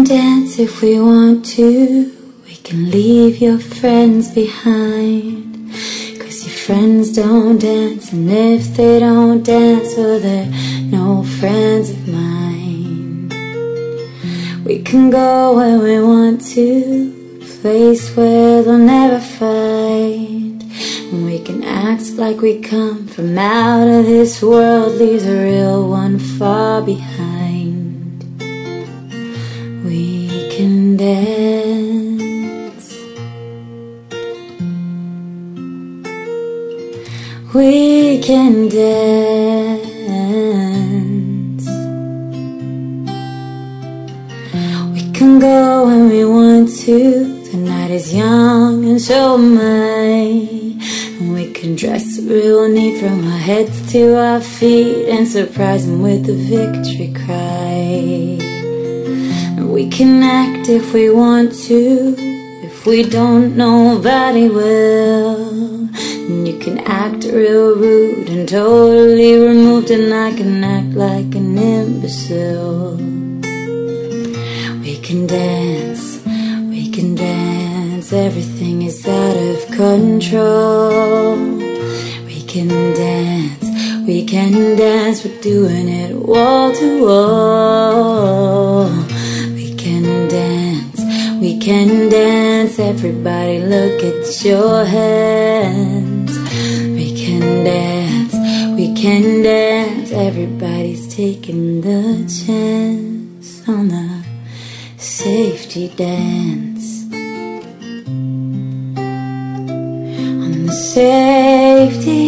can dance if we want to. We can leave your friends behind, 'cause your friends don't dance, and if they don't dance, well, they're no friends of mine. We can go where we want to, a place where they'll never fight, and we can act like we come from out of this world, leaves a real one far behind. We can dance, we can dance, we can go when we want to. The night is young and so am I, and we can dress real neat from our heads to our feet and surprise them with a victory cry. We can act if we want to, if we don't, nobody will. And you can act real rude and totally removed, and I can act like an imbecile. We can dance, we can dance, everything is out of control. We can dance, we can dance, we're doing it wall to wall. We can dance, everybody look at your hands. We can dance, everybody's taking the chance on the safety dance. On the safety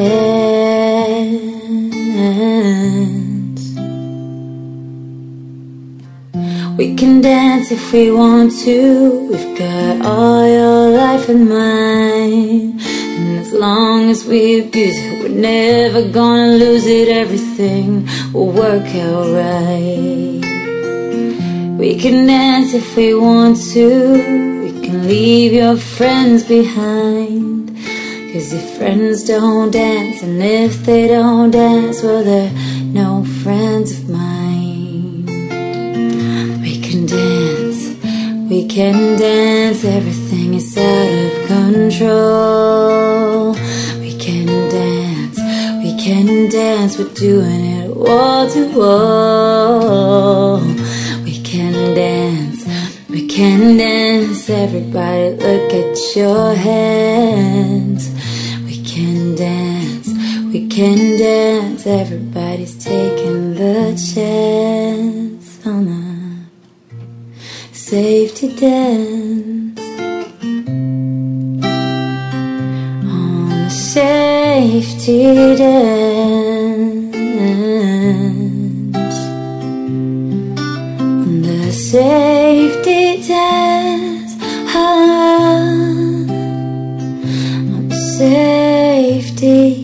dance. We can dance if we want to. We've got all your life in mind, and as long as we abuse it, we're never gonna lose it. Everything will work out right. We can dance if we want to. We can leave your friends behind, 'cause if friends don't dance, and if they don't dance, well, they're no friends of mine. We can dance, everything is out of control. We can dance, we're doing it wall to wall. We can dance, everybody look at your hands. We can dance, everybody's taking the chance on the safety dance. On the safety dance. On the safety dance. On the safety